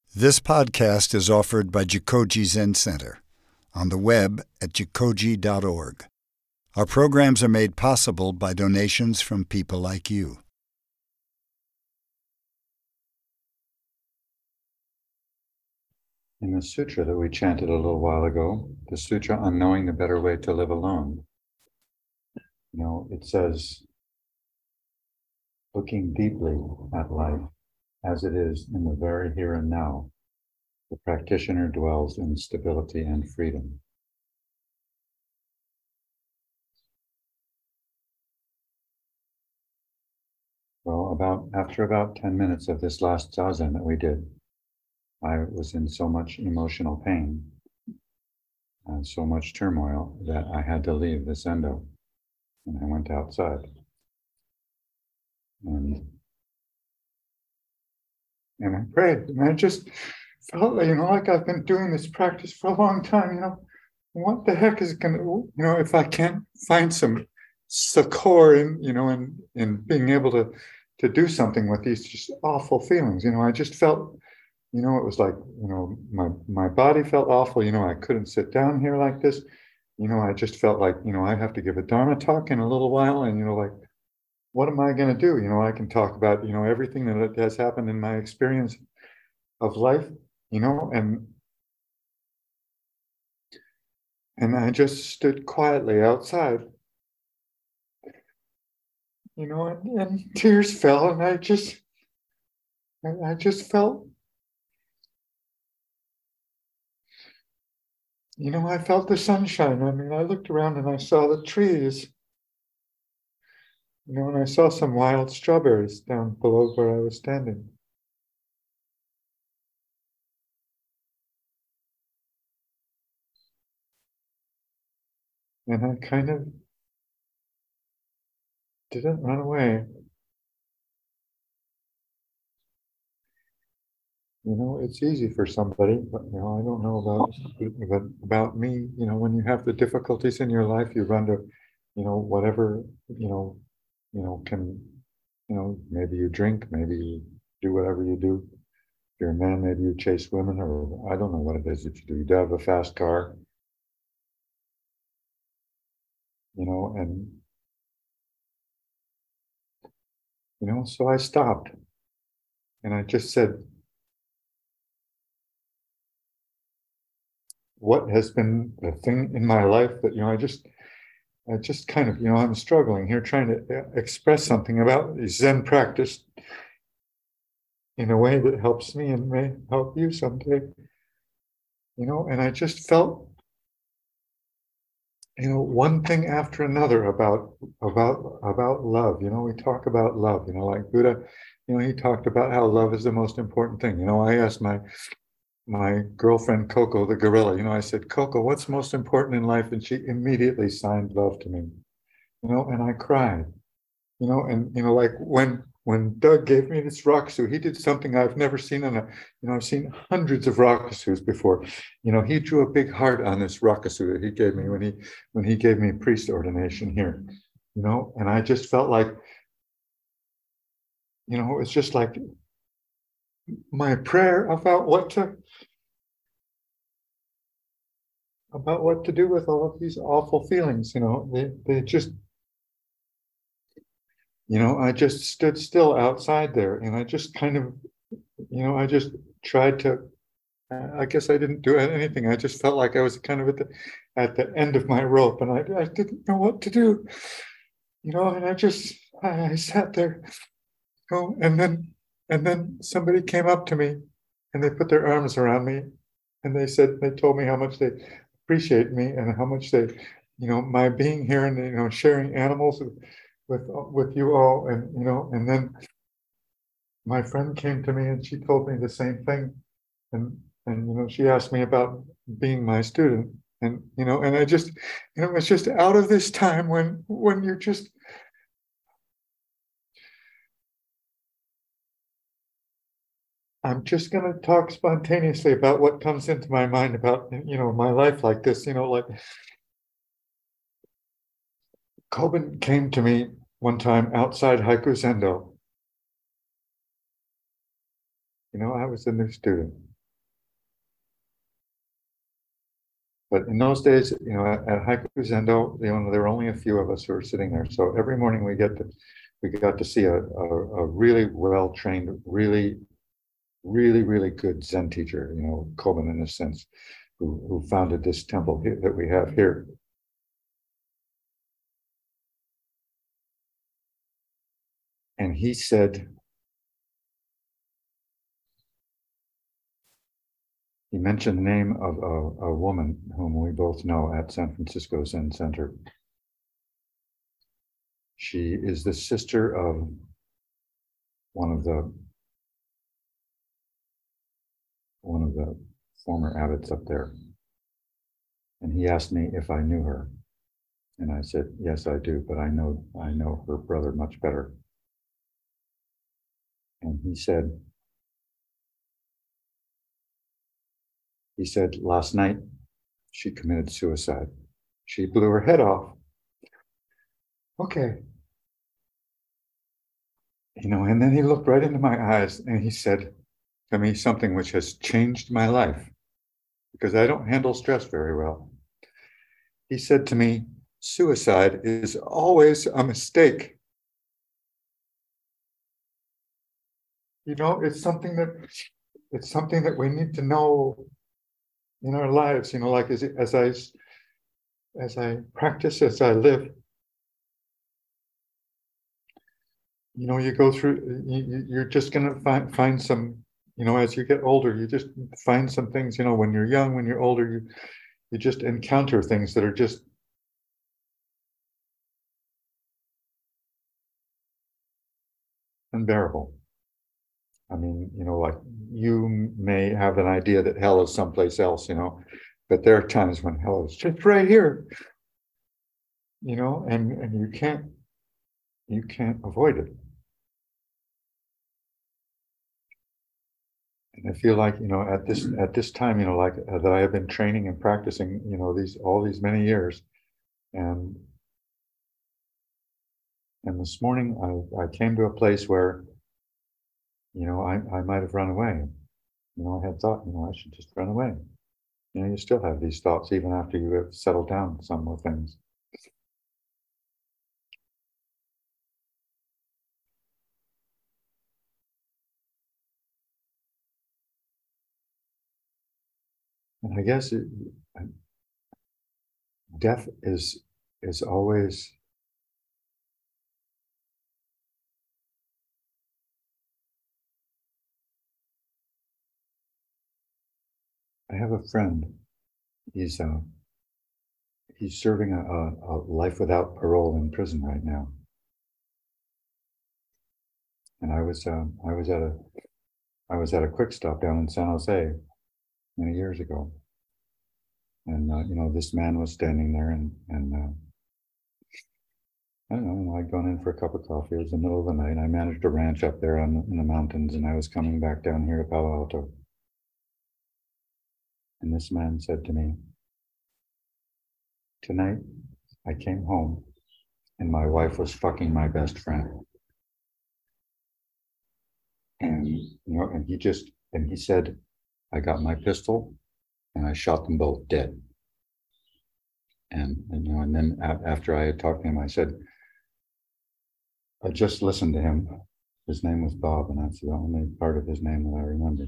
This podcast is offered by Jikoji Zen Center on the web at jikoji.org. Our programs are made possible by donations from people like you. In the sutra that we chanted a little while ago, the sutra on knowing the better way to live alone, it says, looking deeply at life as it is in the very here and now, the practitioner dwells in stability and freedom. Well, after about 10 minutes of this last zazen that we did, I was in so much emotional pain and so much turmoil that I had to leave the Zendo, and I went outside. And I prayed, and I just felt, like I've been doing this practice for a long time, what the heck is it going to, if I can't find some succor in being able to do something with these just awful feelings. I just felt, it was like, my body felt awful. I couldn't sit down here like this. I just felt like, I have to give a Dharma talk in a little while, and, what am I going to do? I can talk about, everything that has happened in my experience of life, and I just stood quietly outside, and tears fell, and I just felt, I felt the sunshine. I looked around and I saw the trees, and I saw some wild strawberries down below where I was standing. And I kind of didn't run away. It's easy for somebody, but I don't know about me. When you have the difficulties in your life, you run to, whatever, can, maybe you drink, maybe you do whatever you do. If you're a man, maybe you chase women, or I don't know what it is that you do. You drive a fast car, and so I stopped, and I just said, what has been the thing in my life that, I just kind of, I'm struggling here trying to express something about Zen practice in a way that helps me and may help you someday, and I just felt, one thing after another about love. We talk about love, like Buddha, he talked about how love is the most important thing. I asked my girlfriend Coco the gorilla, I said, Coco, what's most important in life? And she immediately signed love to me, and I cried, and like when Doug gave me this rakusu, he did something I've never seen I've seen hundreds of rakusus before. He drew a big heart on this rakusu that he gave me when he gave me priest ordination here, and I just felt like, it's just like my prayer about what to do with all of these awful feelings. They just, I just stood still outside there, and I just kind of, I just tried to, I guess I didn't do anything. I just felt like I was kind of at the end of my rope, and I didn't know what to do, and I sat there, and then somebody came up to me, and they put their arms around me, and they told me how much they appreciate me and how much they, my being here and, sharing animals with you all. And then my friend came to me and she told me the same thing. And she asked me about being my student. And, and I just, it's just out of this time when you're just, I'm just going to talk spontaneously about what comes into my mind about, my life like this, like Kobun came to me one time outside Haiku Zendo. I was a new student. But in those days, at Haiku Zendo, there were only a few of us who were sitting there. So every morning we got to see a really well-trained, really, really, really good Zen teacher, Koban in a sense, who founded this temple that we have here. And he said, he mentioned the name of a woman whom we both know at San Francisco Zen Center. She is the sister of one of the former abbots up there. And he asked me if I knew her. And I said, yes, I do, but I know her brother much better. And he said, last night she committed suicide. She blew her head off. Okay. And then he looked right into my eyes and he said to me something which has changed my life, because I don't handle stress very well. He said to me, suicide is always a mistake. It's something that we need to know in our lives, like as I practice, as I live, you go through, you're just going to find some, as you get older, you just find some things, when you're young, when you're older, you just encounter things that are just unbearable. I mean, like you may have an idea that hell is someplace else, but there are times when hell is just right here, and you can't avoid it. And I feel like, at this time, like that I have been training and practicing, all these many years, and this morning I came to a place where, I might have run away. I had thought, I should just run away. You still have these thoughts even after you have settled down some more things. And I guess death is always I have a friend. He's serving a life without parole in prison right now. And I was at a Quick Stop down in San Jose many years ago. And this man was standing there, and I don't know, I'd gone in for a cup of coffee. It was the middle of the night. I managed a ranch up there in the mountains, and I was coming back down here to Palo Alto. And this man said to me, tonight I came home and my wife was fucking my best friend. And, and he said, I got my pistol and I shot them both dead. And then after I had talked to him, I said, I just listened to him. His name was Bob, and that's the only part of his name that I remember.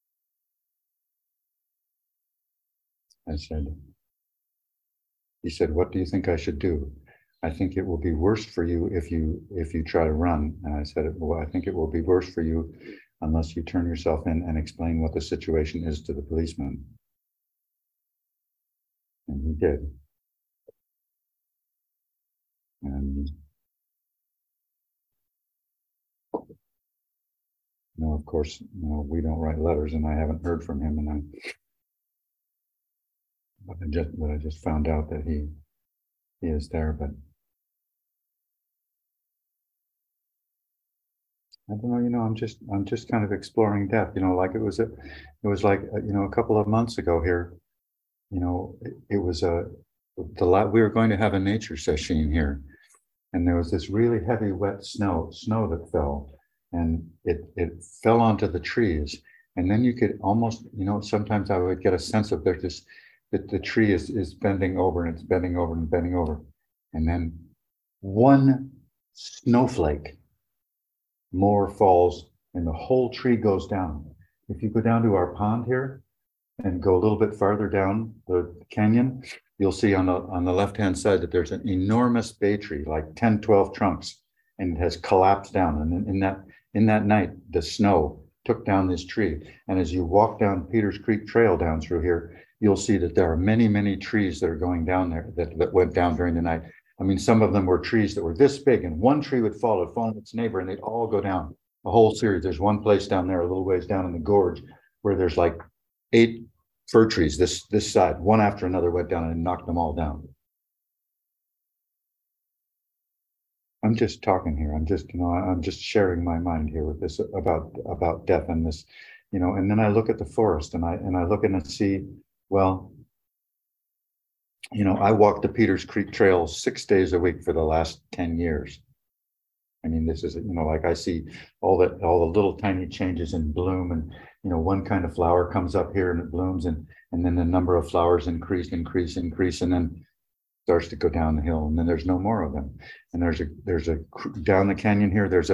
He said, what do you think I should do? I think it will be worse for you if you try to run. And I said, well, I think it will be worse for you unless you turn yourself in and explain what the situation is to the policeman. And he did. And of course, we don't write letters, and I haven't heard from him, and I just found out that he is there, but I don't know. I'm just kind of exploring death. Like it was like a couple of months ago here. It was we were going to have a nature session here, and there was this really heavy wet snow that fell, and it fell onto the trees, and then you could almost sometimes I would get a sense of there's the tree is bending over and it's bending over and bending over. And then one snowflake more falls and the whole tree goes down. If you go down to our pond here and go a little bit farther down the canyon, you'll see on the left-hand side that there's an enormous bay tree, like 10, 12 trunks, and it has collapsed down. And in that night, the snow took down this tree. And as you walk down Peters Creek Trail down through here, you'll see that there are many, many trees that are going down there that went down during the night. I mean, some of them were trees that were this big, and one tree would fall on its neighbor, and they'd all go down. A whole series. There's one place down there, a little ways down in the gorge, where there's like 8 fir trees this side, one after another went down and knocked them all down. I'm just talking here. I'm just sharing my mind here with this about death and this, and then I look at the forest and I look and I see, well, I walked the Peters Creek Trail 6 days a week for the last 10 years. I mean, this is, like I see all the little tiny changes in bloom, and, one kind of flower comes up here and it blooms, and then the number of flowers increase, and then starts to go down the hill, and then there's no more of them. And there's a down the canyon here, there's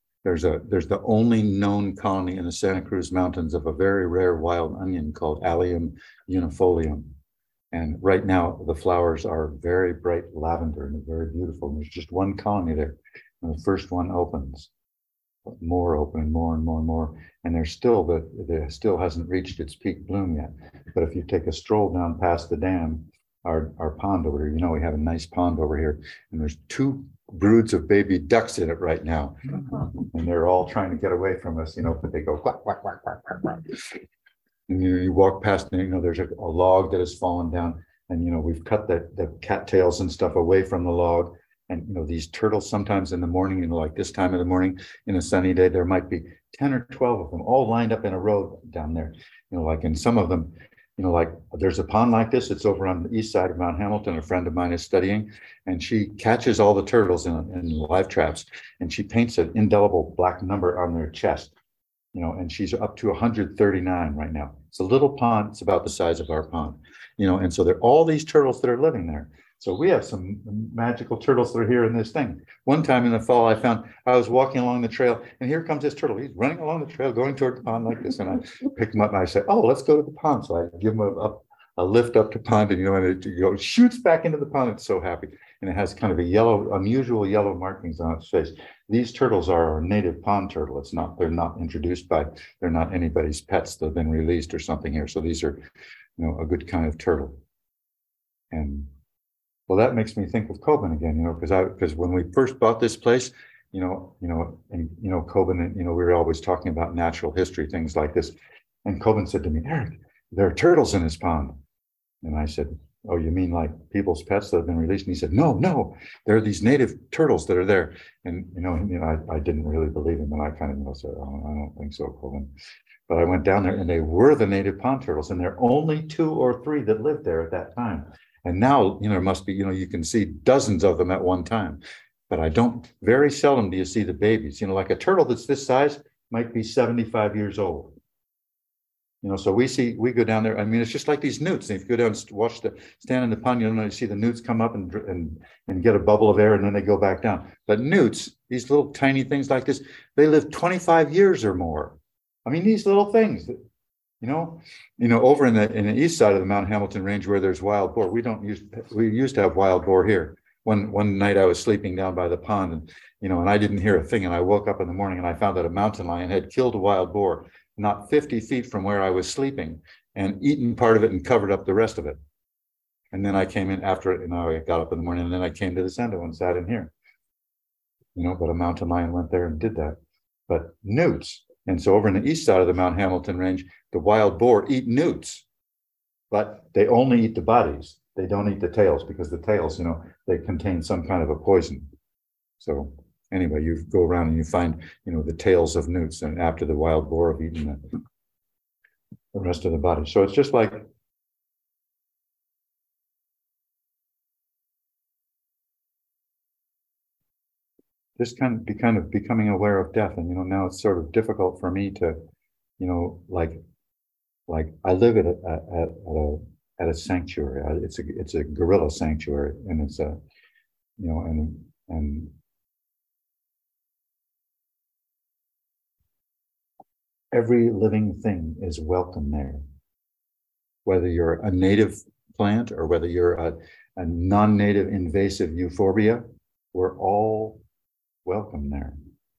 the only known colony in the Santa Cruz Mountains of a very rare wild onion called Allium unifolium. And right now the flowers are very bright lavender and very beautiful. And there's just one colony there. And the first one opens, more open, and more and more and more. And there's still still hasn't reached its peak bloom yet. But if you take a stroll down past the dam, our pond over here, we have a nice pond over here, and there's 2 broods of baby ducks in it right now. And they're all trying to get away from us, but they go quack, quack, quack, quack, quack, quack. And you walk past, and there's a log that has fallen down, and we've cut the cattails and stuff away from the log. And these turtles, sometimes in the morning, like this time of the morning in a sunny day, there might be 10 or 12 of them all lined up in a row down there. Like in some of them, like there's a pond like this. It's over on the east side of Mount Hamilton. A friend of mine is studying, and she catches all the turtles in live traps, and she paints an indelible black number on their chest. And she's up to 139 right now. It's a little pond. It's about the size of our pond, and so there are all these turtles that are living there. So we have some magical turtles that are here in this thing. One time in the fall, I was walking along the trail, and here comes this turtle. He's running along the trail, going toward the pond like this. And I pick him up and I say, "Oh, let's go to the pond." So I give him a lift up to pond, and and it shoots back into the pond. It's so happy. And it has kind of unusual yellow markings on its face. These turtles are our native pond turtle. They're not introduced they're not anybody's pets that have been released or something here. So these are, a good kind of turtle. And well, that makes me think of Coben again, because when we first bought this place, Coben, we were always talking about natural history, things like this. And Coben said to me, "Eric, there are turtles in this pond." And I said, "Oh, you mean like people's pets that have been released?" And he said, No, there are these native turtles that are there. And, I didn't really believe him. And I kind of said, "Oh, I don't think so, Coben." But I went down there, and they were the native pond turtles. And there are only 2 or 3 that lived there at that time. And now, there must be, you can see dozens of them at one time. But very seldom do you see the babies. Like a turtle that's this size might be 75 years old. So we go down there. I mean, it's just like these newts. And if you go down and stand in the pond, you see the newts come up and get a bubble of air, and then they go back down. But newts, these little tiny things like this, they live 25 years or more. I mean, these little things that, over in the east side of the Mount Hamilton Range where there's wild boar, we used to have wild boar here. One night I was sleeping down by the pond, and I didn't hear a thing. And I woke up in the morning and I found that a mountain lion had killed a wild boar not 50 feet from where I was sleeping, and eaten part of it and covered up the rest of it. And then I came in after it, I got up in the morning, and then I came to the Sendo and sat in here. But a mountain lion went there and did that. But newts. And so over in the east side of the Mount Hamilton Range, the wild boar eat newts, but they only eat the bodies. They don't eat the tails, because the tails, they contain some kind of a poison. So anyway, you go around and you find, the tails of newts, and after the wild boar have eaten the rest of the body. So it's just like, just kind of becoming aware of death. And, now it's sort of difficult for me to, like I live at at a sanctuary. It's a gorilla sanctuary, and it's a, you know, and every living thing is welcome there. Whether you're a native plant or whether you're a non-native invasive euphorbia, we're all welcome there.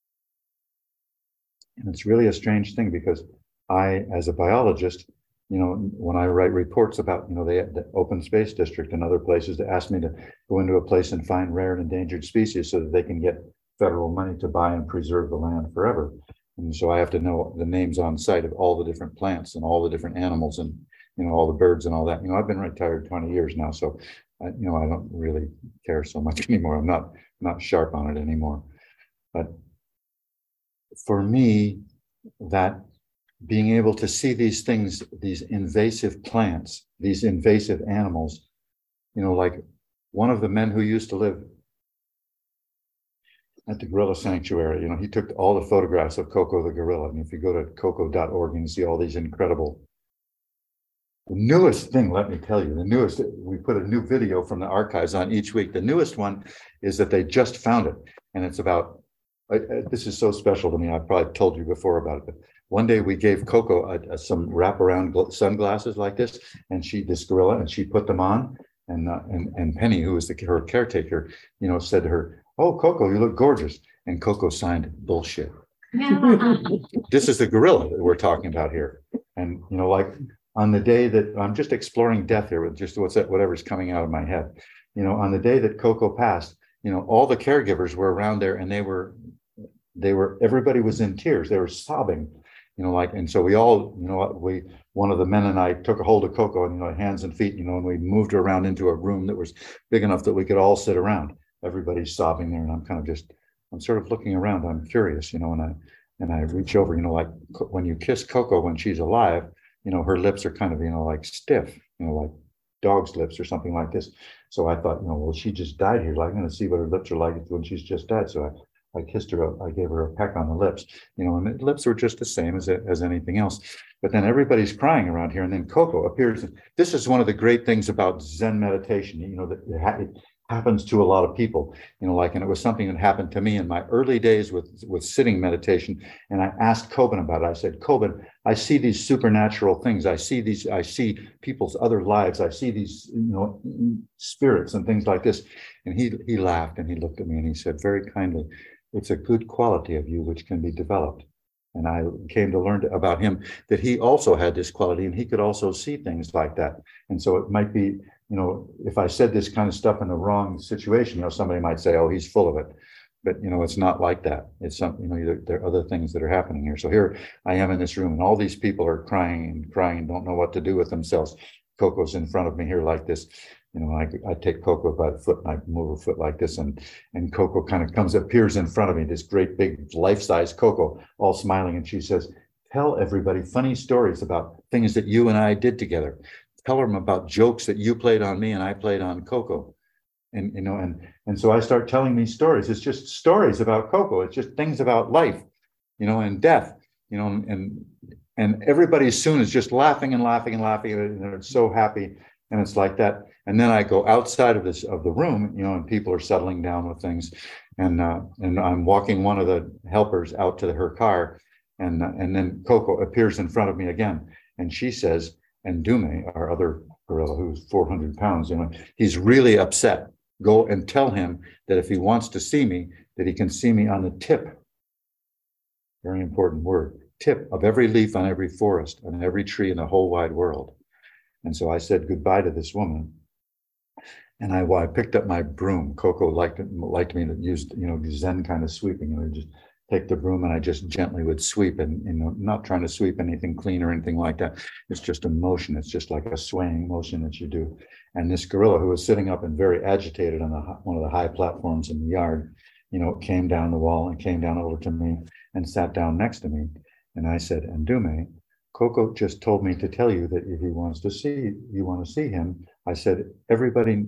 And it's really a strange thing because I, as a biologist, you know, when I write reports about, you know, the Open Space District and other places that ask me to go into a place and find rare and endangered species so that they can get federal money to buy and preserve the land forever. And so I have to know the names on site of all the different plants and all the different animals and, you know, all the birds and all that. You know, I've been retired 20 years now, so you know, I don't really care so much anymore. I'm not sharp on it anymore. But for me, that being able to see these things, these invasive plants, these invasive animals, you know, like one of the men who used to live at the gorilla sanctuary, you know, he took all the photographs of Coco the gorilla. And if you go to coco.org, you can see all these incredible. The newest thing, let me tell you, the newest, we put a new video from the archives on each week. The newest one is that they just found it. And it's about, this is so special to me. I've probably told you before about it, but one day we gave Coco some wraparound sunglasses like this, and this gorilla, and she put them on. And Penny, who was her caretaker, you know, said to her, "Oh, Coco, you look gorgeous." And Coco signed bullshit. This is the gorilla that we're talking about here. And, you know, like on the day that I'm just exploring death here with just whatever's coming out of my head, you know, on the day that Coco passed, you know, all the caregivers were around there and everybody was in tears. They were sobbing, you know, like, and so we all, you know, one of the men and I took a hold of Coco and, you know, hands and feet, you know, and we moved her around into a room that was big enough that we could all sit around. Everybody's sobbing there. And I'm sort of looking around. I'm curious, you know, and I reach over, you know, like when you kiss Coco when she's alive, you know, her lips are kind of, you know, like stiff, you know, like dog's lips or something like this. So I thought, you know, well, she just died here. Like, I'm going to see what her lips are like when she's just died. So I kissed her, I gave her a peck on the lips, you know, and the lips were just the same as anything else. But then everybody's crying around here. And then Coco appears. This is one of the great things about Zen meditation, you know, that it happens to a lot of people, you know, like, and it was something that happened to me in my early days with sitting meditation. And I asked Kobun about it. I said, Kobun, I see these supernatural things. I see people's other lives. I see these, you know, spirits and things like this. And he laughed and he looked at me and he said very kindly, "It's a good quality of you which can be developed." And I came to learn about him that he also had this quality and he could also see things like that. And so it might be, you know, if I said this kind of stuff in the wrong situation, you know, somebody might say, "Oh, he's full of it." But, you know, it's not like that. It's something, you know, there are other things that are happening here. So here I am in this room and all these people are crying and don't know what to do with themselves. Coco's in front of me here like this. You know, I take Coco by the foot and I move her foot like this, and Coco kind of appears in front of me, this great big life-size Coco, all smiling, and she says, "Tell everybody funny stories about things that you and I did together. Tell them about jokes that you played on me and I played on Coco." And, you know, and so I start telling these stories. It's just stories about Coco. It's just things about life, you know, and death, you know, and everybody soon is just laughing and laughing and laughing, and they're so happy. And it's like that. And then I go outside of the room, you know, and people are settling down with things. And I'm walking one of the helpers out to her car. And then Coco appears in front of me again. And she says, and Dume, our other gorilla, who's 400 pounds, you know, he's really upset. Go and tell him that if he wants to see me, that he can see me on the tip. Very important word. Tip of every leaf on every forest, on every tree in the whole wide world. And so I said goodbye to this woman. And I picked up my broom. Coco liked me to use, you know, Zen kind of sweeping. You know, just take the broom and I just gently would sweep, and, you know, not trying to sweep anything clean or anything like that. It's just a motion. It's just like a swaying motion that you do. And this gorilla, who was sitting up and very agitated on one of the high platforms in the yard, you know, came down the wall and came down over to me and sat down next to me. And I said, "Ndume, Coco just told me to tell you that if he wants to see you, want to see him." I said, "Everybody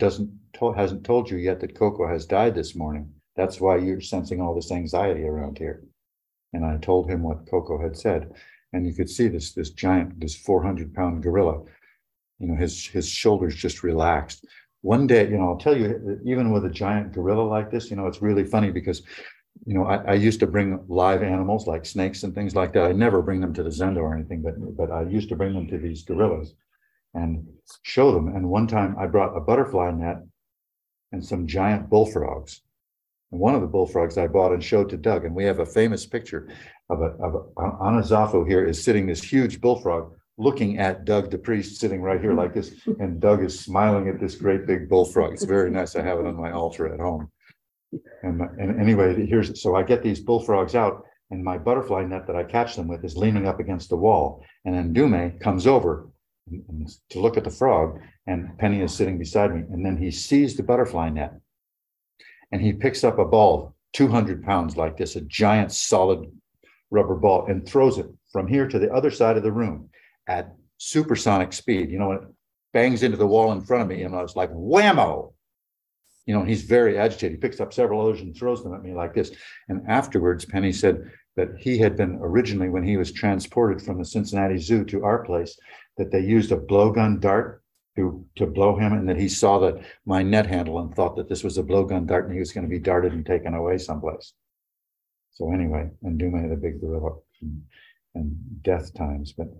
hasn't told you yet that Coco has died this morning. That's why you're sensing all this anxiety around here." And I told him what Coco had said. And you could see this giant, this 400-pound gorilla his shoulders just relaxed. One day, I'll tell you, even with a giant gorilla like this, it's really funny because, I used to bring live animals like snakes and things like that. I never bring them to the Zendo or anything, but I used to bring them to these gorillas and show them. And one time I brought a butterfly net and some giant bullfrogs. And one of the bullfrogs I bought and showed to Doug. And we have a famous picture of Anazafu here is sitting this huge bullfrog looking at Doug the priest sitting right here like this. And Doug is smiling at this great big bullfrog. It's very nice. I have it on my altar at home. And anyway, so I get these bullfrogs out, and my butterfly net that I catch them with is leaning up against the wall. And then Dume comes over to look at the frog, and Penny is sitting beside me. And then he sees the butterfly net, and he picks up a ball, 200 pounds like this, a giant solid rubber ball, and throws it from here to the other side of the room at supersonic speed. It bangs into the wall in front of me, and I was like, whammo. He's very agitated. He picks up several others and throws them at me like this. And afterwards, Penny said that he had been originally, when he was transported from the Cincinnati Zoo to our place, that they used a blowgun dart to blow him, and that he saw my net handle and thought that this was a blowgun dart and he was going to be darted and taken away someplace. So anyway, and Dume the big gorilla and death times. But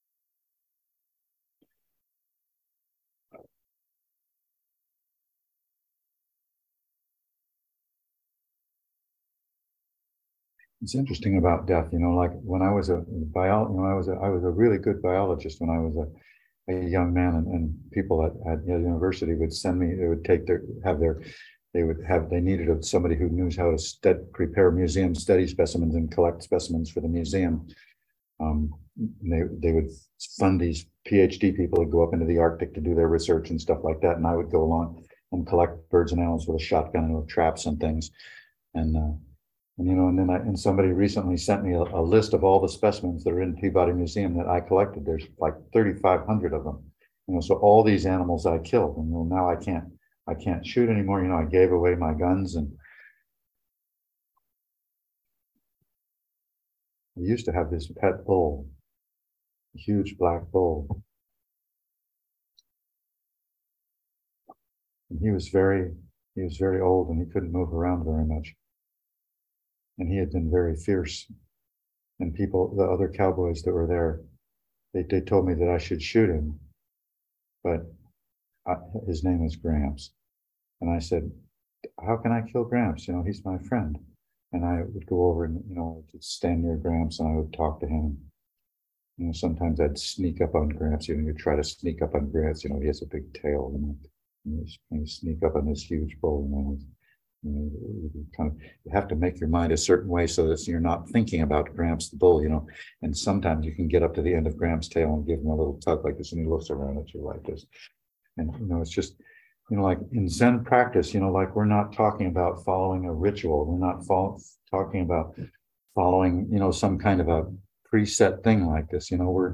it's interesting about death, like when I was a I was a really good biologist when I was a young man, and people at Yale University would send me, they would they needed somebody who knew how to prepare museum study specimens and collect specimens for the museum. They would fund these PhD people to go up into the Arctic to do their research and stuff like that. And I would go along and collect birds and animals with a shotgun and with traps and things. And somebody recently sent me a list of all the specimens that are in Peabody Museum that I collected. There's like 3,500 of them. So all these animals I killed, and now I can't shoot anymore. I gave away my guns, and I used to have this pet bull, a huge black bull. And he was very old, and he couldn't move around very much. And he had been very fierce. And the other cowboys that were there, they told me that I should shoot him. But his name is Gramps. And I said, how can I kill Gramps? He's my friend. And I would go over and, I'd stand near Gramps and I would talk to him. Sometimes I'd sneak up on Gramps. You try to sneak up on Gramps. He has a big tail. And you sneak up on this huge bull. You have to make your mind a certain way so that you're not thinking about Gramps the bull, and sometimes you can get up to the end of Gramps' tail and give him a little tug like this, and he looks around at you like this. And it's just, like in Zen practice, like we're not talking about following a ritual. We're not talking about following, some kind of a preset thing like this.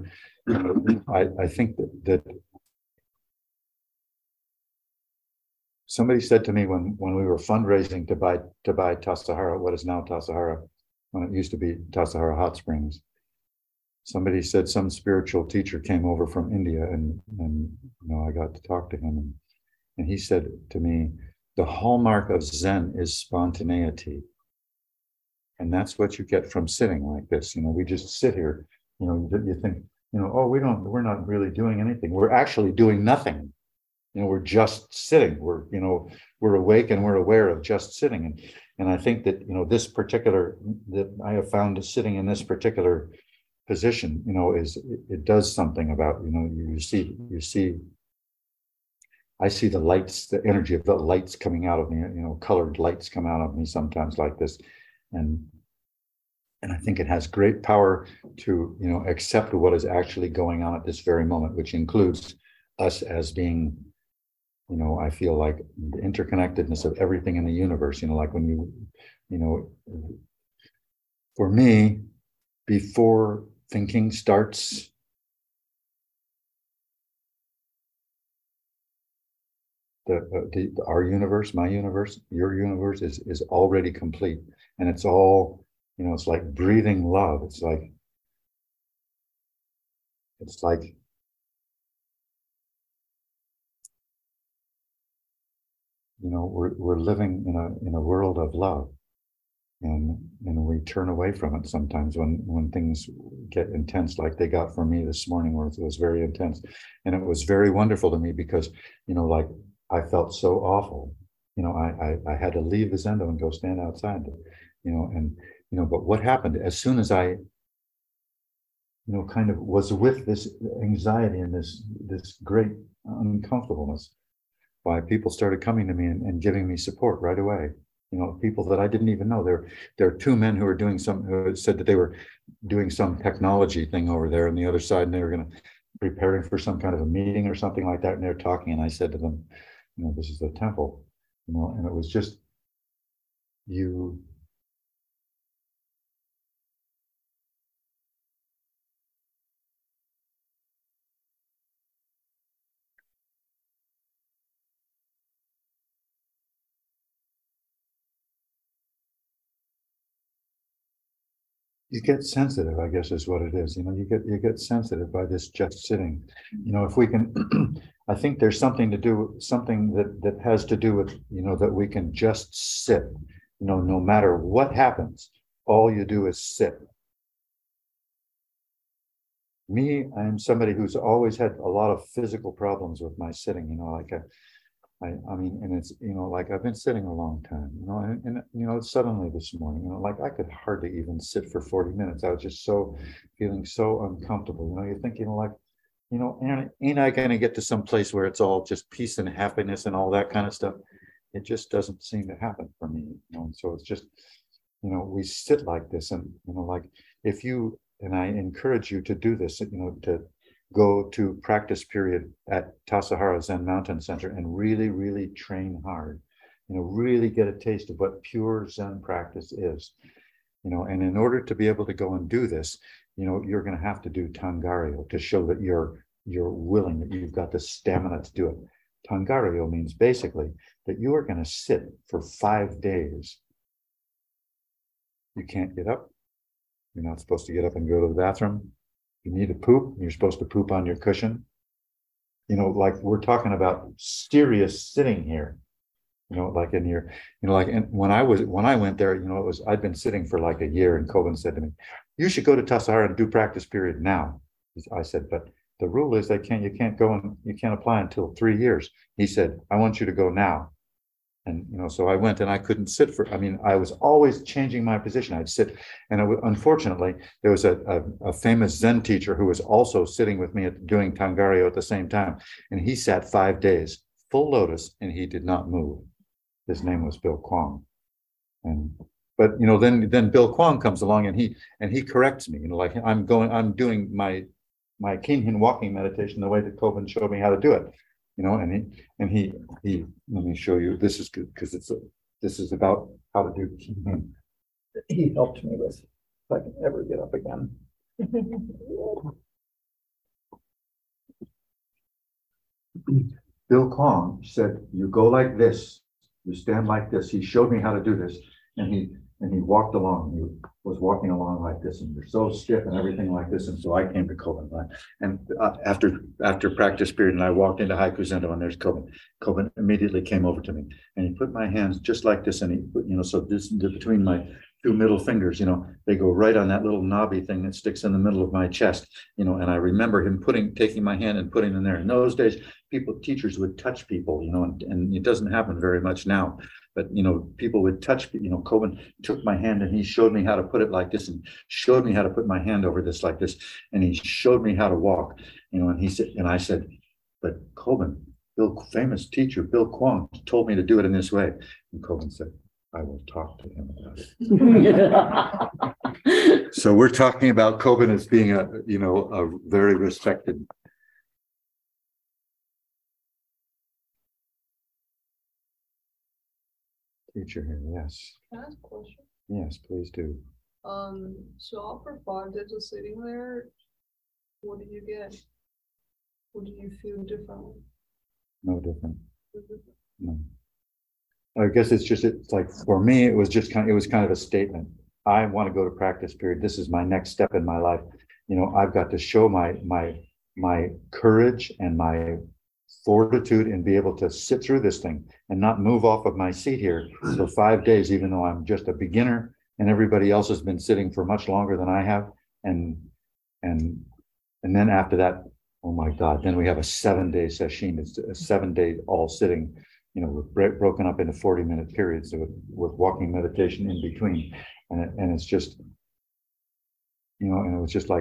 I think that somebody said to me when we were fundraising to buy Tassajara, what is now Tassajara, when it used to be Tassajara Hot Springs. Somebody said some spiritual teacher came over from India, and I got to talk to him, and he said to me, the hallmark of Zen is spontaneity, and that's what you get from sitting like this. We just sit here. You think, we're not really doing anything. We're actually doing nothing. We're just sitting. We're awake and we're aware of just sitting. And I think that, that I have found sitting in this particular position, it does something about, you see, I see the lights, the energy of the lights coming out of me, colored lights come out of me sometimes like this. And I think it has great power to, accept what is actually going on at this very moment, which includes us as being, I feel like the interconnectedness of everything in the universe, like when for me, before thinking starts, our universe, my universe, your universe is already complete. And it's all, it's like breathing love. It's like we're living in a world of love, and we turn away from it sometimes when things get intense, like they got for me this morning, where it was very intense, and it was very wonderful to me because like I felt so awful. I had to leave the Zendo and go stand outside, and but what happened as soon as I kind of was with this anxiety and this great uncomfortableness, why people started coming to me and giving me support right away. People that I didn't even know. There are two men who said that they were doing some technology thing over there on the other side, and they were going to preparing for some kind of a meeting or something like that. And they're talking, and I said to them, this is the temple, and it was just you. You get sensitive, I guess is what it is. You get sensitive by this just sitting. If we can, I think there's something that has to do with, that we can just sit, no matter what happens, all you do is sit. Me, I'm somebody who's always had a lot of physical problems with my sitting, like I mean, and it's, like I've been sitting a long time, and suddenly this morning, like I could hardly even sit for 40 minutes. I was just feeling so uncomfortable. You're thinking like, ain't I going to get to some place where it's all just peace and happiness and all that kind of stuff? It just doesn't seem to happen for me, and so it's just, we sit like this, and, like if you, and I encourage you to do this, to go to practice period at Tassajara Zen Mountain Center and really, really train hard, really get a taste of what pure Zen practice is, and in order to be able to go and do this, you're going to have to do Tangaryo to show that you're willing, that you've got the stamina to do it. Tangaryo means basically that you are going to sit for 5 days. You can't get up. You're not supposed to get up and go to the bathroom. You need to poop, you're supposed to poop on your cushion. Like we're talking about serious sitting here, like in your, like, and when I went there, I'd been sitting for like a year, and Kobun said to me, you should go to Tassajara and do practice period now. I said, but the rule is you can't go and you can't apply until 3 years. He said, I want you to go now. And, so I went, and I couldn't sit I was always changing my position. I'd sit, and unfortunately, there was a famous Zen teacher who was also sitting with me doing Tangaryo at the same time. And he sat 5 days, full lotus, and he did not move. His name was Bill Kwong. But then Bill Kwong comes along, and he corrects me, like I'm doing my Kinhin walking meditation the way that Kobun showed me how to do it. And he let me show you. This is good because this is about how to do Kinhin. He helped me with, if I can ever get up again. Bill Kwong said, you go like this, you stand like this. He showed me how to do this, and he walked along. He was walking along like this, and you're so stiff and everything like this. And so I came to Kobun, and after practice period, and I walked into Haiku Zendo, and there's Kobun. Kobun immediately came over to me, and he put my hands just like this, and he put, so this between my two middle fingers, they go right on that little knobby thing that sticks in the middle of my chest, and I remember him taking my hand and putting it in there. In those days, teachers would touch people, and it doesn't happen very much now. But, people would touch, Kobun took my hand, and he showed me how to put it like this, and showed me how to put my hand over this like this. And he showed me how to walk, and he said, and I said, but Kobun, famous teacher, Bill Kwong told me to do it in this way. And Kobun said, I will talk to him about it. So we're talking about Kobun as being a very respected teacher here. Yes. Can I ask a question? Yes, please do. So after 5 days of sitting there, what do you get? What do you feel differently? No different. No. I guess it's like for me, it was kind of a statement. I want to go to practice period. This is my next step in my life. I've got to show my courage and my fortitude and be able to sit through this thing and not move off of my seat here for 5 days, even though I'm just a beginner and everybody else has been sitting for much longer than I have. And then after that, oh my God, then we have a 7-day session. It's a 7-day all sitting, broken up into 40-minute periods with walking meditation in between. And it's just, and it was just like,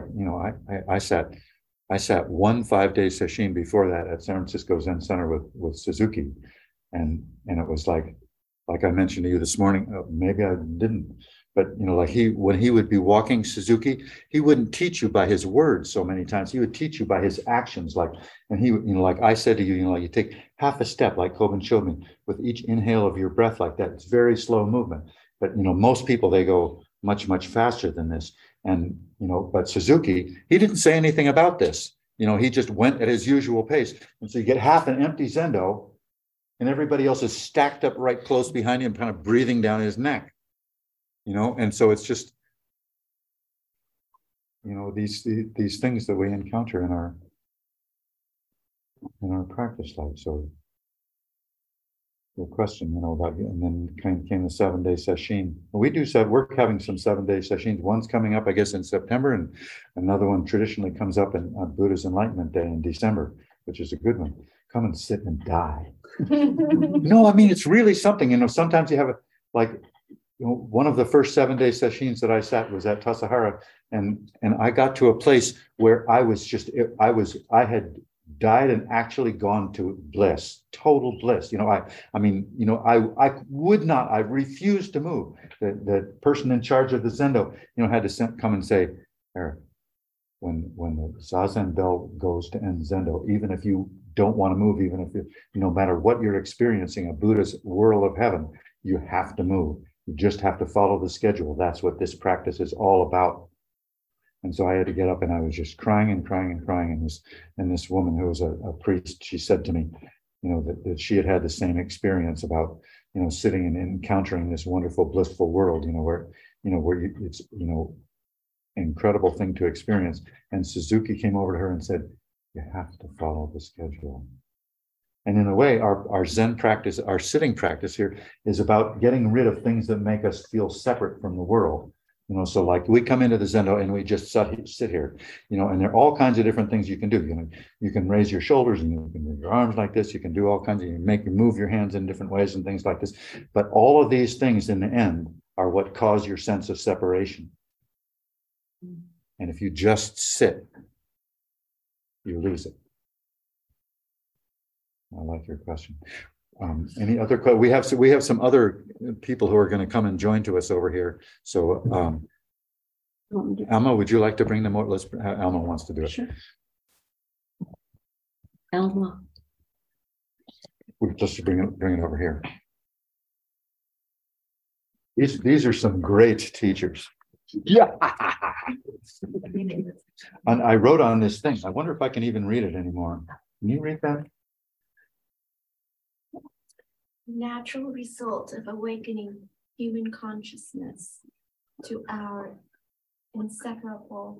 I sat one 5-day session before that at San Francisco Zen Center with Suzuki. And it was like I mentioned to you this morning, maybe I didn't, but when he would be walking Suzuki, he wouldn't teach you by his words so many times. He would teach you by his actions. And he, like I said to you, you take half a step, like Kobun showed me, with each inhale of your breath like that. It's very slow movement. But most people, they go much, much faster than this. And but Suzuki, he didn't say anything about this. He just went at his usual pace. And so you get half an empty zendo, and everybody else is stacked up right close behind him, kind of breathing down his neck. And so it's just, these things that we encounter in our practice life. So the question, about, and then came the 7-day session. We're having some 7-day sessions. One's coming up, I guess, in September, and another one traditionally comes up on Buddha's Enlightenment Day in December, which is a good one. Come and sit and die. It's really something. Sometimes you have one of the first 7-day sessions that I sat was at Tassajara, and I got to a place where I had died and actually gone to bliss, total bliss. I refused to move. The person in charge of the Zendo, had to come and say, Eric, when the Zazen bell goes to end Zendo, even if you don't want to move, even if no matter what you're experiencing, a Buddha's world of heaven, you have to move. You just have to follow the schedule. That's what this practice is all about. And so I had to get up, and I was just crying and crying and crying. And this woman who was a priest, she said to me, that she had the same experience about, sitting and encountering this wonderful, blissful world, where it's, incredible thing to experience. And Suzuki came over to her and said, you have to follow the schedule. And in a way, our Zen practice, our sitting practice here is about getting rid of things that make us feel separate from the world. So like we come into the Zendo and we just sit here, and there are all kinds of different things you can do. You can raise your shoulders and you can move your arms like this. You can do all kinds of, move your hands in different ways and things like this. But all of these things in the end are what cause your sense of separation. And if you just sit, you lose it. I like your question. Any other questions? We have some other people who are going to come and join to us over here. So, Alma, would you like to bring them over? Alma wants to do it. Sure. Alma. We'll just bring it over here. These are some great teachers. Yeah. And I wrote on this thing. I wonder if I can even read it anymore. Can you read that? Natural result of awakening human consciousness to our inseparable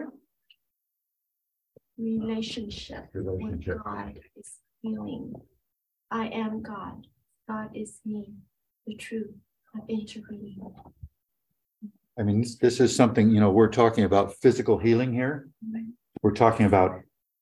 relationship with God is healing. I am God. God is me, the truth of interbeing. I mean, this is something, we're talking about physical healing here. We're talking about,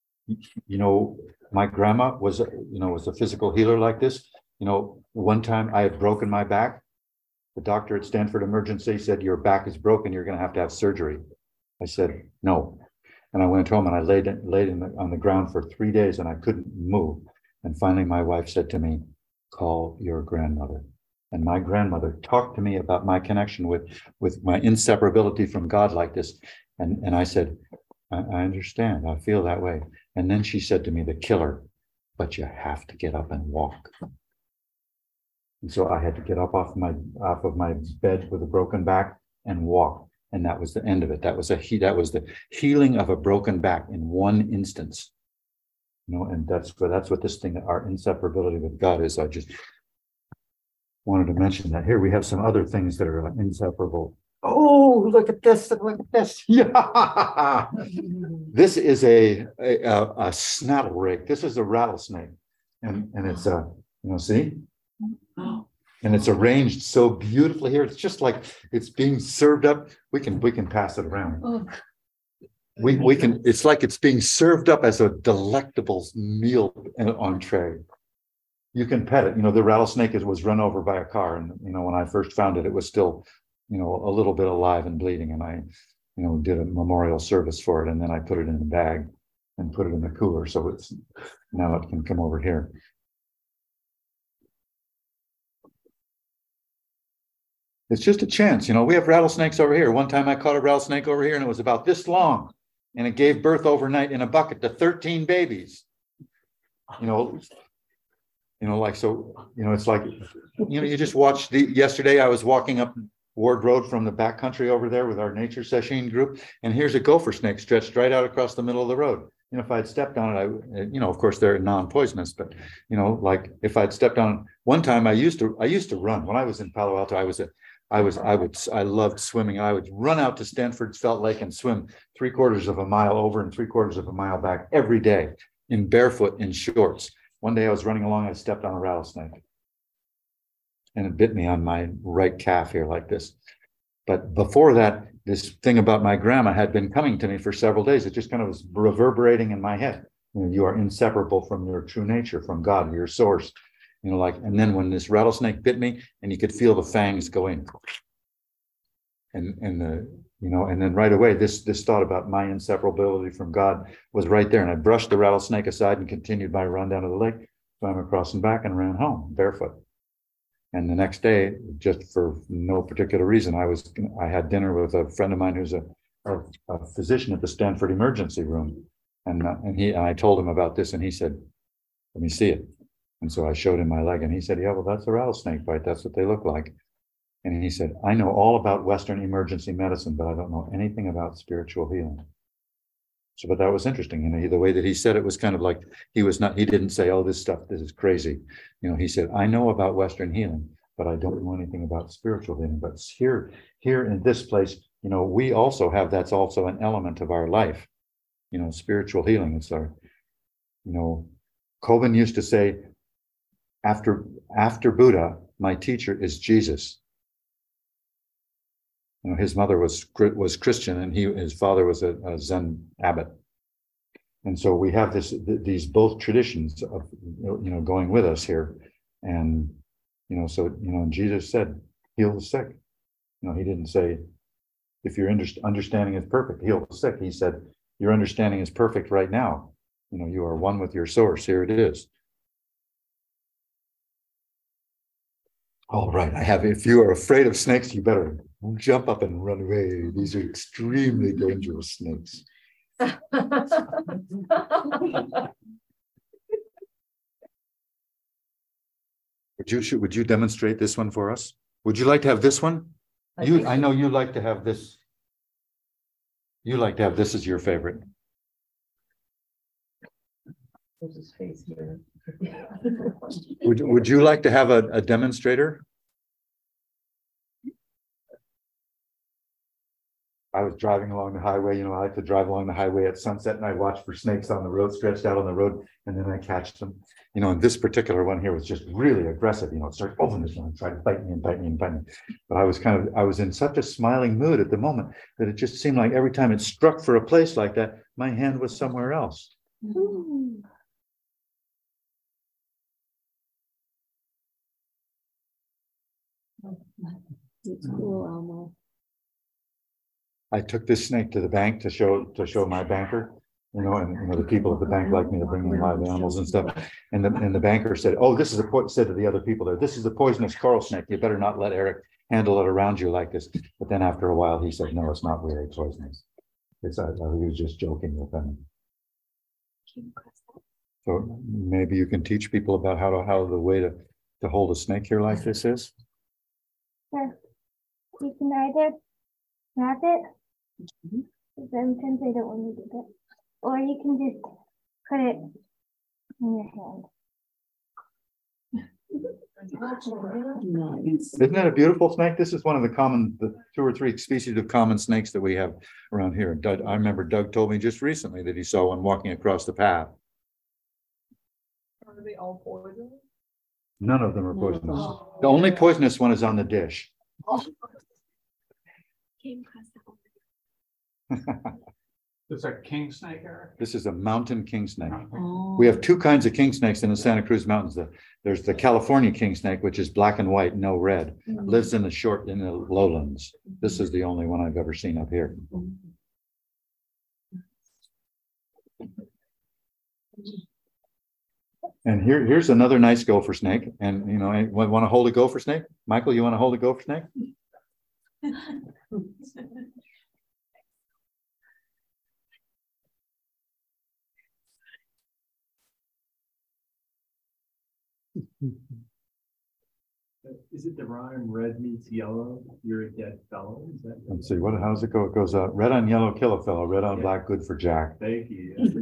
my grandma was a physical healer like this. One time I had broken my back. The doctor at Stanford Emergency said, your back is broken. You're going to have surgery. I said, no. And I went home and I laid on the ground for 3 days and I couldn't move. And finally, my wife said to me, call your grandmother. And my grandmother talked to me about my connection with my inseparability from God like this. And I said, I understand. I feel that way. And then she said to me, the killer, but you have to get up and walk. And so I had to get up off of my bed with a broken back and walk. And that was the end of it. That was the healing of a broken back in one instance. And that's what this thing, our inseparability with God is. I just wanted to mention that here we have some other things that are inseparable Oh, look at this! Look at this! Yeah, this is a snattle rake. This is a rattlesnake, and it's a see, and it's arranged so beautifully here. It's just like it's being served up. We can pass it around. Oh. We can. It's like it's being served up as a delectable meal entree. You can pet it. The rattlesnake was run over by a car, and when I first found it, it was still, a little bit alive and bleeding, and I, did a memorial service for it, and then I put it in a bag and put it in the cooler, so now it can come over here. It's just a chance, we have rattlesnakes over here. One time I caught a rattlesnake over here, and it was about this long, and it gave birth overnight in a bucket to 13 babies. It's like, you just watched yesterday I was walking up Ward Road from the backcountry over there with our nature session group, and here's a gopher snake stretched right out across the middle of the road. If I'd stepped on it, of course they're non-poisonous, but like if I'd stepped on it, one time I used to run when I was in Palo Alto. I loved swimming. I would run out to Stanford Felt Lake and swim 3/4 of a mile over and 3/4 of a mile back every day in barefoot in shorts. One day I was running along, I stepped on a rattlesnake, and it bit me on my right calf here like this. But before that, this thing about my grandma had been coming to me for several days. It just kind of was reverberating in my head. You are inseparable from your true nature, from God, your source. And then when this rattlesnake bit me, and you could feel the fangs go in, and then right away, this thought about my inseparability from God was right there. And I brushed the rattlesnake aside and continued my run down to the lake, swam across and back, and ran home barefoot. And the next day, just for no particular reason, I had dinner with a friend of mine who's a physician at the Stanford Emergency Room, and I told him about this, and he said, "Let me see it." And so I showed him my leg, and he said, "Yeah, well, that's a rattlesnake bite. That's what they look like." And he said, "I know all about Western emergency medicine, but I don't know anything about spiritual healing." So, but that was interesting. The way that he said it was kind of like he didn't say, "Oh, this is crazy." He said, "I know about Western healing, but I don't know anything about spiritual healing. But here in this place, we also have, that's also an element of our life, spiritual healing. It's our, Kobun used to say, after Buddha, my teacher is Jesus. His mother was Christian, and his father was a Zen abbot. And so we have these both traditions of, going with us here. And, and Jesus said, heal the sick. He didn't say, if your understanding is perfect, heal the sick. He said, your understanding is perfect right now. You are one with your source. Here it is. All right, if you are afraid of snakes, you better jump up and run away. These are extremely dangerous snakes. Would you demonstrate this one for us? Would you like to have this one? I know you like to have this. You like to have this as your favorite. There's his face here. Would you like to have a demonstrator? I was driving along the highway. I like to drive along the highway at sunset, and I watch for snakes on the road, stretched out on the road, and then I catch them. And this particular one here was just really aggressive. It started opening this one and tried to bite me and bite me and bite me. But I was in such a smiling mood at the moment that it just seemed like every time it struck for a place like that, my hand was somewhere else. Ooh. It's cool, Elmo. I took this snake to the bank to show my banker, and the people at the bank like me to bring in live animals and stuff. And the banker said, "Oh, this is said to the other people there, this is a poisonous coral snake. You better not let Eric handle it around you like this." But then after a while, he said, "No, it's not really poisonous. He was just joking with them." So maybe you can teach people about how the way to hold a snake here like this is. Sure. You can either wrap it, sometimes I don't want to do that, or you can just put it in your hand. Isn't that a beautiful snake? This is one of the 2 or 3 species of common snakes that we have around here. I remember Doug told me just recently that he saw one walking across the path. Are they all poison? None of them are poisonous. The only poisonous one is on the dish. Came across that one. It's a king snake, Eric. This is a mountain king snake. Oh. We have 2 kinds of king snakes in the Santa Cruz Mountains. There's the California king snake, which is black and white, no red, lives in the lowlands. This is the only one I've ever seen up here. And here's another nice gopher snake. And you know, want to hold a gopher snake? Michael, you want to hold a gopher snake? Is it the rhyme red meets yellow, you're a dead fellow? Is that? Let's see, how's it go? It goes red on yellow, kill a fellow, red on black, good for Jack. Thank you.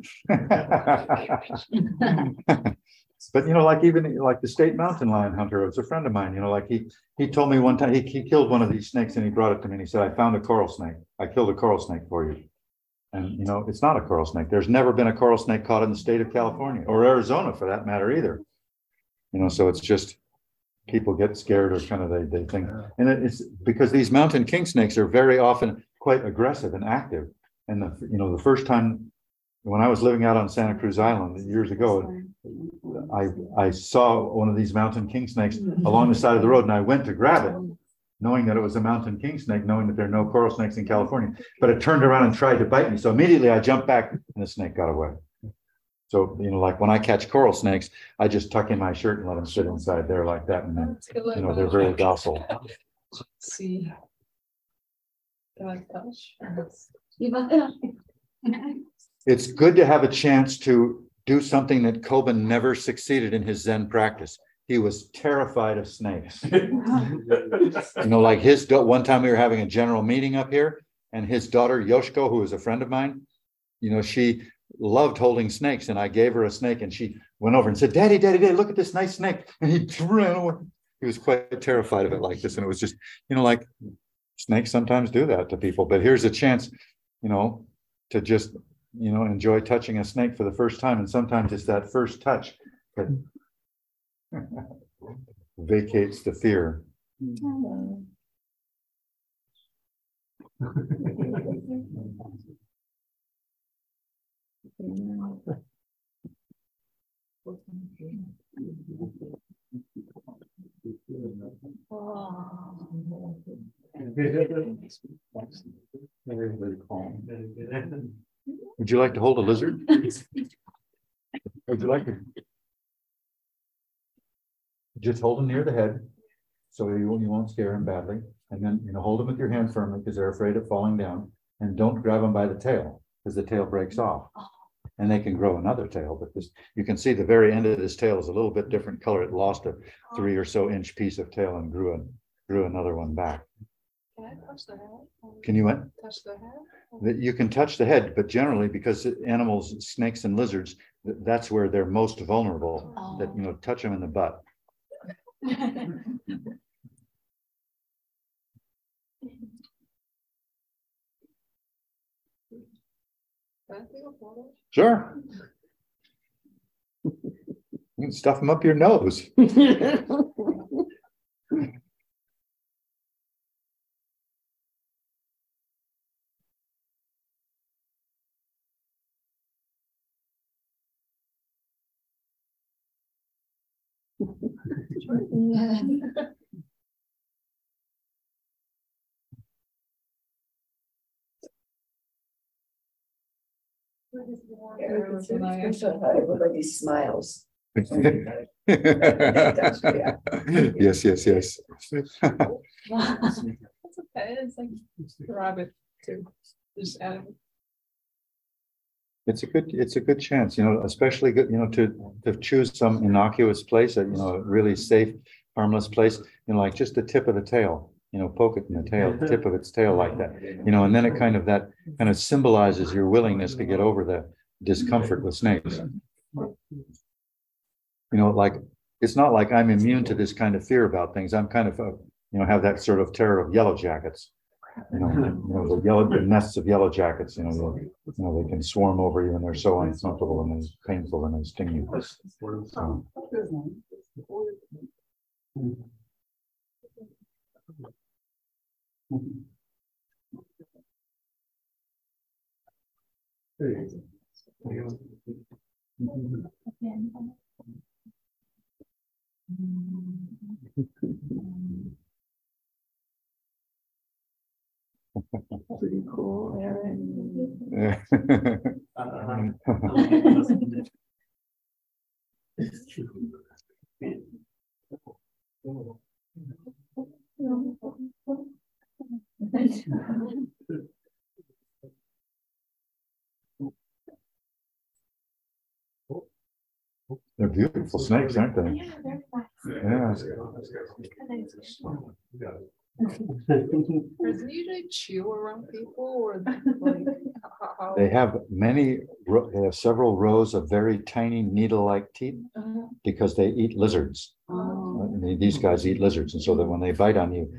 But you know, like even like the state mountain lion hunter, it was a friend of mine, you know, like he told me one time he killed one of these snakes and he brought it to me and he said, I found a coral snake. I killed a coral snake for you. And you know, it's not a coral snake. There's never been a coral snake caught in the state of California or Arizona for that matter either. You know, so it's just people get scared or kind of they think, and it's because these mountain king snakes are very often quite aggressive and active. And the first time when I was living out on Santa Cruz Island years ago, I saw one of these mountain king snakes along the side of the road, and I went to grab it, knowing that it was a mountain king snake, knowing that there are no coral snakes in California. But it turned around and tried to bite me, so immediately I jumped back, and the snake got away. So, you know, like when I catch coral snakes, I just tuck in my shirt and let them sit inside there like that. And then, you know, they're very docile. See. Can I touch? It's good to have a chance to do something that Kobun never succeeded in his Zen practice. He was terrified of snakes. You know, like one time we were having a general meeting up here, and his daughter, Yoshiko, who was a friend of mine, you know, she loved holding snakes, and I gave her a snake and she went over and said, Daddy, look at this nice snake. And he ran away. He was quite terrified of it like this. And it was just, you know, like snakes sometimes do that to people, but here's a chance, you know, to just, you know, enjoy touching a snake for the first time. And sometimes it's that first touch that vacates the fear. Would you like to hold a lizard? Would you like to just hold him near the head so you won't scare him badly, and then, you know, hold him with your hand firmly because they're afraid of falling down, and don't grab them by the tail because the tail breaks off. And they can grow another tail, but this, you can see the very end of this tail is a little bit different color. It lost a 3 or so inch piece of tail and grew another one back. Can I touch the head? Can you what? Touch the head? You can touch the head, but generally because animals, snakes and lizards, that's where they're most vulnerable. That, you know, touch them in the butt. Can I take a photo? Sure. You can stuff them up your nose. Everybody smiles. Yes. That's okay. It's like rabbit too. Just add. It's a good chance, you know, especially good, you know, to choose some innocuous place, you know, a really safe, harmless place, you know, like just the tip of the tail, you know, poke it in the tail, the tip of its tail like that, you know, and then it kind of symbolizes your willingness to get over the discomfort with snakes. You know, like it's not like I'm immune to this kind of fear about things. I'm kind of, have that sort of terror of yellow jackets. The nests of yellow jackets. They can swarm over you, and they're so uncomfortable and it's painful and they sting you. So. Pretty cool, Eric. They're beautiful snakes, aren't they? Yeah, they're nice. Yeah. Do they chew around people, or like how? They have several rows of very tiny needle-like teeth because they eat lizards. These guys eat lizards, and so that when they bite on you,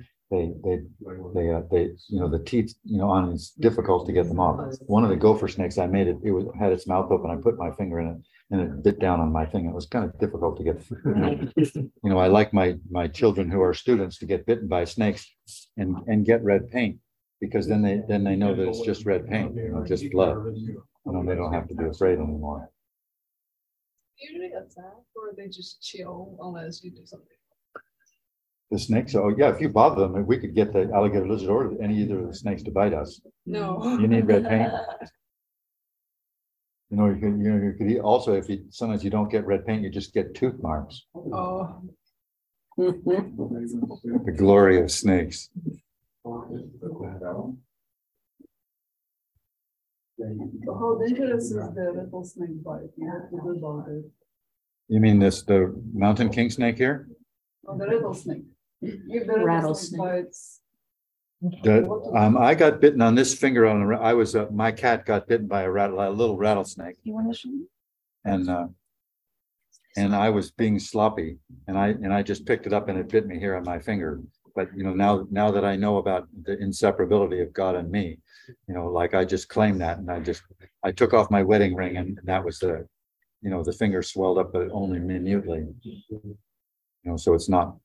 the teeth, on it's difficult to get them off. One of the gopher snakes I made, had its mouth open. I put my finger in it, and it bit down on my thing. It was kind of difficult to get. I like my children who are students to get bitten by snakes and get red paint, because then they know that it's just red paint, just blood. They don't have to be afraid anymore. Usually attack, or they just chill unless you do something. The snakes? Oh yeah, if you bother them, we could get the alligator lizard or either of the snakes to bite us. No. You need red paint. You could eat also, sometimes you don't get red paint, you just get tooth marks. Oh. The glory of snakes. How dangerous is the rattlesnake bite? You have to do about it. You mean the mountain king snake here? Oh, the rattlesnake. If the rattlesnake bites. I got bitten on this finger my cat got bitten by a little rattlesnake. You want to show me? And I was being sloppy, and I just picked it up and it bit me here on my finger. But now that I know about the inseparability of God and me, I just claimed that, and I took off my wedding ring, and that was the finger swelled up, but only minutely. So it's not.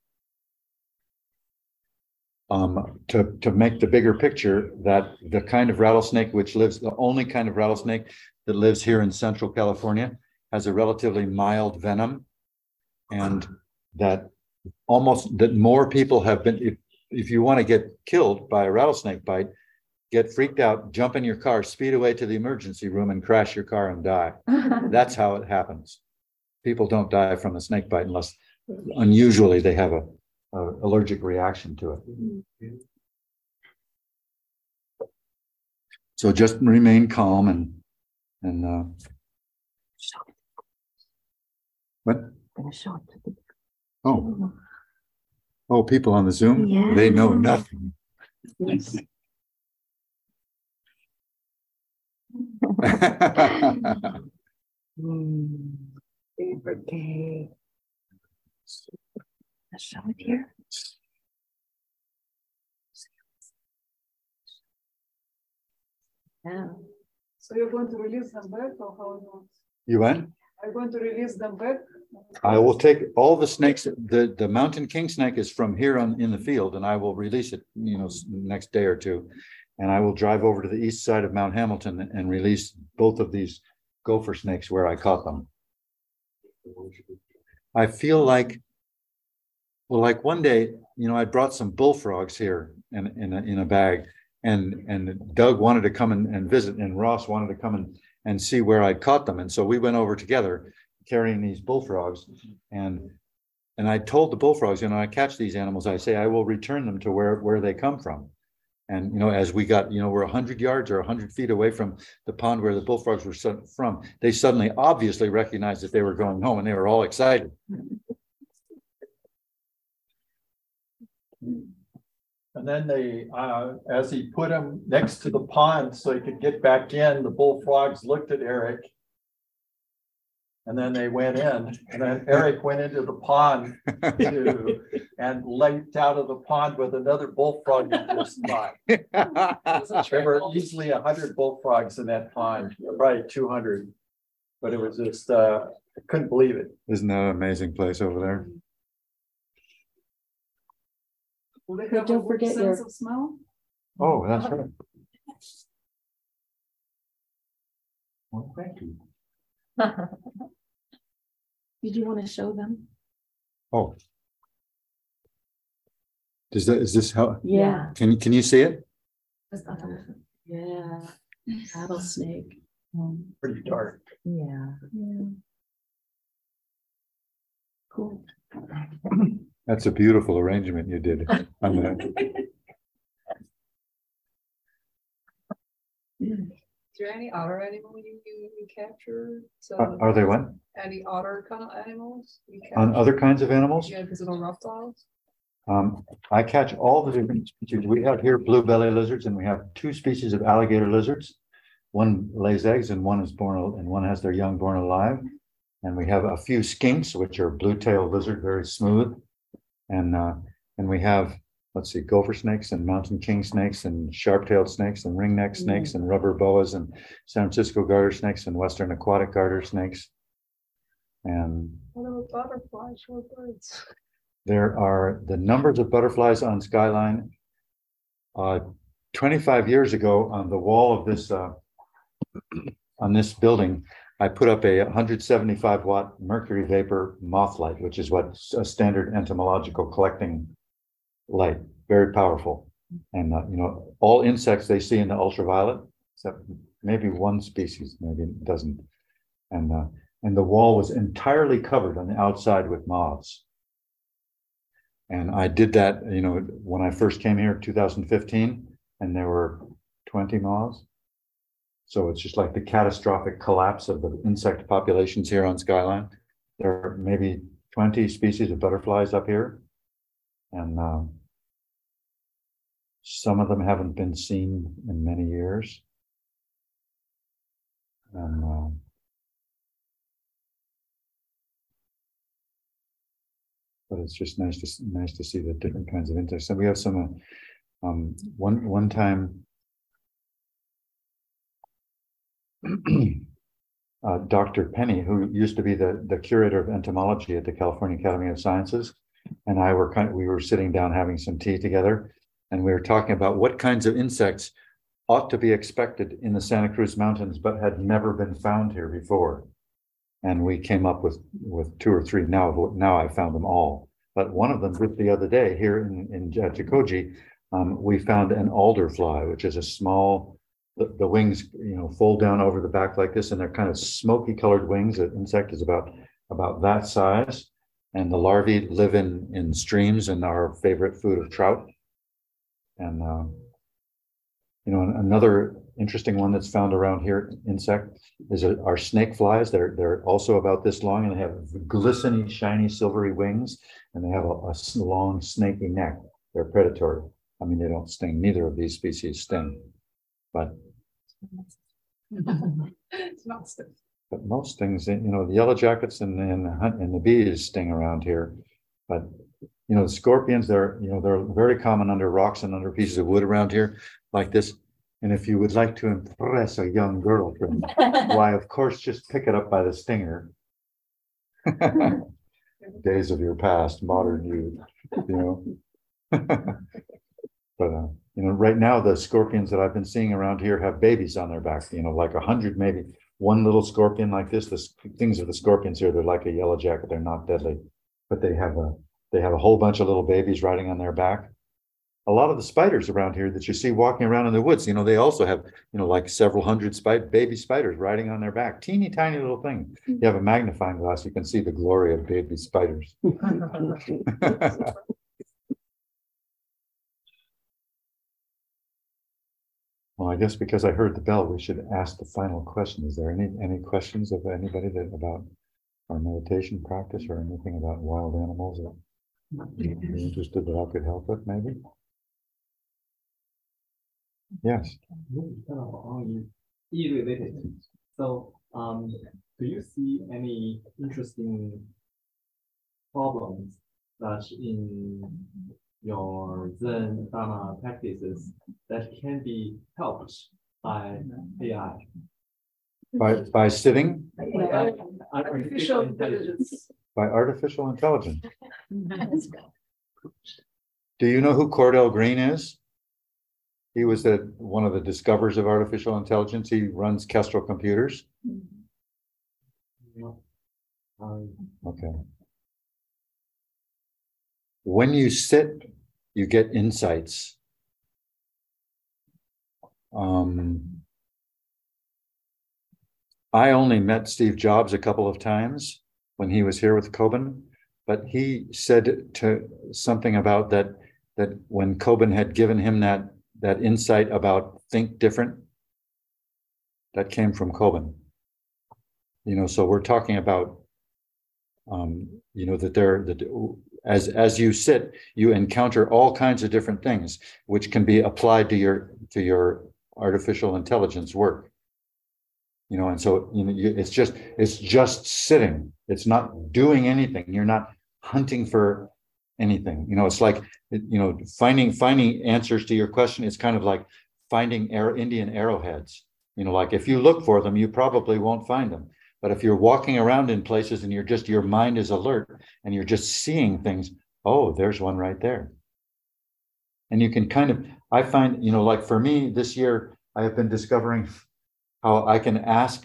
To make the bigger picture, that the kind of rattlesnake the only kind of rattlesnake that lives here in Central California, has a relatively mild venom, and that more people have been, if you want to get killed by a rattlesnake bite, get freaked out, jump in your car, speed away to the emergency room and crash your car and die. That's how it happens. People don't die from a snake bite unless unusually they have a allergic reaction to it. So just remain calm and what? Oh, people on the Zoom? Yeah. They know nothing. Yes. Favorite day. Let's show it here. Yeah. So you're going to release them back, or how it works? You went? I'm going to release them back. I will take all the snakes. The mountain king snake is from here in the field, and I will release it, next day or two. And I will drive over to the east side of Mount Hamilton and release both of these gopher snakes where I caught them. I feel like one day, I brought some bullfrogs here in a bag, and Doug wanted to come and visit, and Ross wanted to come and see where I caught them. And so we went over together carrying these bullfrogs, and I told the bullfrogs, I catch these animals, I say, I will return them to where they come from. And, as we got, we're 100 yards or 100 feet away from the pond where the bullfrogs were from, they suddenly obviously recognized that they were going home, and they were all excited. And then they, as he put him next to the pond so he could get back in, the bullfrogs looked at Eric And then they went in, and then Eric went into the pond and leaped out of the pond with another bullfrog in his spot. There were easily 100 bullfrogs in that pond, probably 200. But it was just, I couldn't believe it. Isn't that an amazing place over there? Will they But have don't a forget sense your- of smell? Oh, that's right. Well, thank you. Did you want to show them? Oh. Is this how, Yeah. can you see it? Yeah. Rattlesnake. Pretty dark. Yeah. Cool. That's a beautiful arrangement you did on that. Is there any otter animal you capture? So Are they what? any otter kind of animals? You On capture? other kinds of animals? Yeah, visible reptiles. I catch all the different species. We have here blue belly lizards, and we have 2 species of alligator lizards. One lays eggs and one is born, and one has their young born alive. And we have a few skinks, which are blue-tailed lizard, very smooth. And we have, let's see, gopher snakes and mountain king snakes and sharp-tailed snakes and ringneck snakes and rubber boas and San Francisco garter snakes and western aquatic garter snakes. And What about butterflies, short birds? there are the numbers of butterflies on Skyline. 25 years ago, on the wall of this on this building, I put up a 175 watt mercury vapor moth light, which is what a standard entomological collecting light, very powerful. And you know, all insects they see in the ultraviolet, except maybe one species, maybe it doesn't. And the wall was entirely covered on the outside with moths. And I did that, you know, when I first came here in 2015, and there were 20 moths. So it's just like the catastrophic collapse of the insect populations here on Skyline. There are maybe 20 species of butterflies up here. And some of them haven't been seen in many years. And but it's just nice to see the different kinds of insects. And we have some one time Dr. Penny, who used to be the curator of entomology at the California Academy of Sciences, and I were we were sitting down having some tea together, and we were talking about what kinds of insects ought to be expected in the Santa Cruz Mountains, but had never been found here before. And we came up with 2 or 3. Now I found them all. But one of them, just the other day here in Jikoji, we found an alder fly, which is a small. The wings, you know, fold down over the back like this, and they're kind of smoky colored wings. The insect is about that size, and the larvae live in streams and are favorite food of trout. And you know, another interesting one that's found around here, insect, are snake flies. They're also about this long, and they have glistening, shiny, silvery wings, and they have a long, snaky neck. They're predatory. I mean, they don't sting. Neither of these species sting, but It's not stiff. but most things, you know, the yellow jackets and the bees sting around here. But you know, the scorpions, they're very common under rocks and under pieces of wood around here, like this. And if you would like to impress a young girlfriend, why, of course, just pick it up by the stinger. Days of your past, modern youth, you know. But you know, right now the scorpions that I've been seeing around here have babies on their back. You know, like 100, maybe one little scorpion like this. The things of the scorpions here, they're like a yellow jacket. They're not deadly, but they have a whole bunch of little babies riding on their back. A lot of the spiders around here that you see walking around in the woods, you know, they also have, you know, like several hundred baby spiders riding on their back. Teeny tiny little thing. You have a magnifying glass, you can see the glory of baby spiders. Well, I guess because I heard the bell, we should ask the final question. Is there any questions of anybody about our meditation practice or anything about wild animals that you're interested that I could help with, maybe? Yes. related. So do you see any interesting problems that in your Zen Dharma practices that can be helped by AI? By sitting, Artificial intelligence. by artificial intelligence. Do you know who Cordell Green is? He was one of the discoverers of artificial intelligence. He runs Kestrel Computers. Okay. When you sit, you get insights. I only met Steve Jobs a couple of times when he was here with Kobun, but he said to something about that when Kobun had given him that insight about think different, that came from Kobun. So we're talking about that as you sit, you encounter all kinds of different things which can be applied to your artificial intelligence work. And so it's just sitting. It's not doing anything. You're not hunting for anything. It's like finding answers to your question is kind of like finding Indian arrowheads. Like if you look for them, you probably won't find them. But if you're walking around in places and your mind is alert and you're just seeing things, oh, there's one right there. And you can I find, like for me this year, I have been discovering how I can ask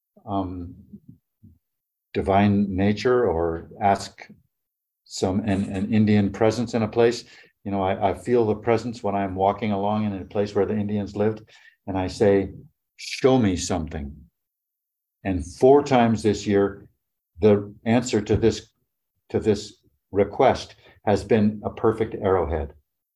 divine nature or ask an Indian presence in a place. I feel the presence when I'm walking along in a place where the Indians lived, and I say, show me something. And 4 times this year, the answer to this request has been a perfect arrowhead.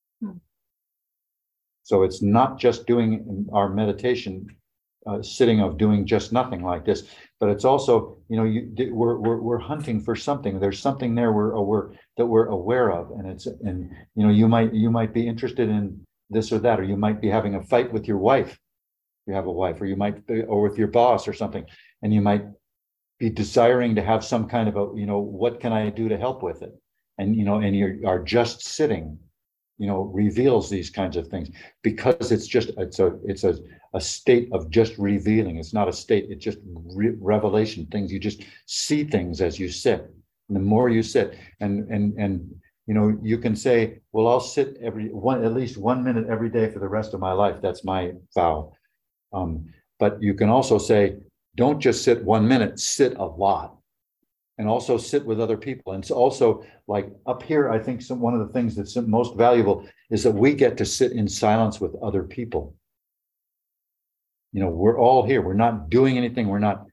So it's not just doing our meditation, sitting of doing just nothing like this, but it's also, we're hunting for something. There's something there that we're aware of, and you might be interested in this or that, or you might be having a fight with your wife. You have a wife, or you might be, or with your boss or something, and you might be desiring to have some kind of what can I do to help with it? And you are just sitting, reveals these kinds of things, because it's a state of just revealing. It's not a state, it's just revelation. Things, you just see things as you sit. And the more you sit, and you can say, well, I'll sit at least 1 minute every day for the rest of my life. That's my vow. But you can also say, don't just sit 1 minute, sit a lot, and also sit with other people. And it's also like up here, I think one of the things that's most valuable is that we get to sit in silence with other people. We're all here. We're not doing anything. We're not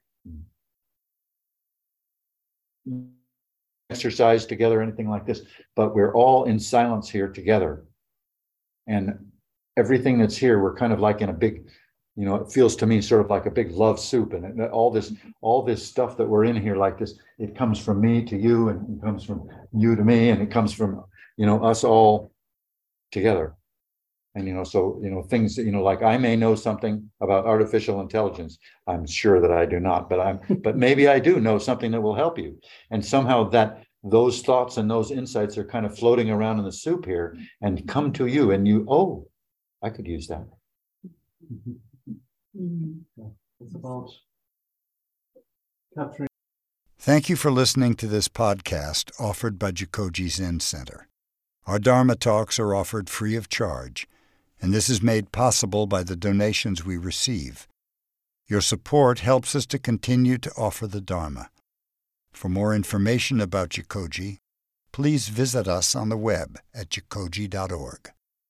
exercise together, anything like this, but we're all in silence here together. And everything that's here, we're kind of like in a big, it feels to me sort of like a big love soup. And all this stuff that we're in here like this, it comes from me to you, and it comes from you to me, and it comes from, us all together. And, so, things, like I may know something about artificial intelligence. I'm sure that I do not, but maybe I do know something that will help you. And somehow those thoughts and those insights are kind of floating around in the soup here and come to you, and oh, I could use that. It's about capturing. Thank you for listening to this podcast offered by Jikoji Zen Center. Our Dharma talks are offered free of charge, and this is made possible by the donations we receive. Your support helps us to continue to offer the Dharma. For more information about Jikoji, please visit us on the web at jikoji.org.